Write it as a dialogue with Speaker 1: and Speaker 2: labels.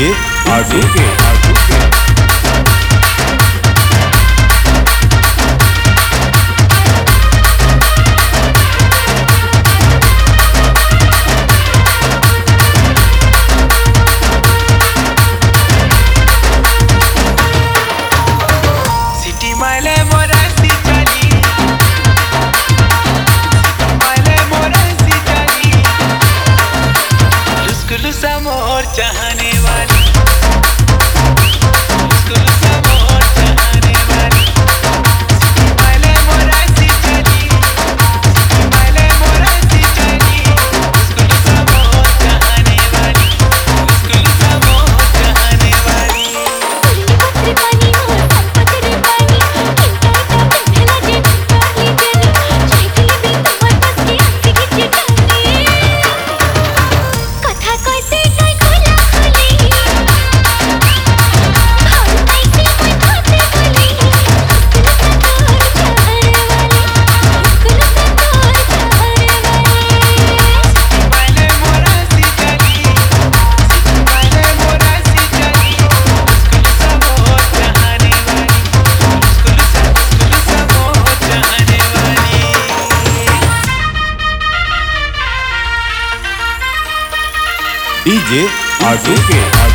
Speaker 1: DJ आरजू के
Speaker 2: city माइले मोरा सिचाली माइले मोरा सिचाली लुस्कुलुसा मोर चाहने वाली लुस्कुलुसा मोर चाहने वाली सिटी माइले मोरा सिचाली माइले मोरा सिचाली लुस्कुलुसा मोर चाहने वाली लुस्कुलुसा मोर चाहने वाली
Speaker 3: पत्र पानी मोर संपत रे पानी इंटा इंटा
Speaker 1: डीजे आरजू के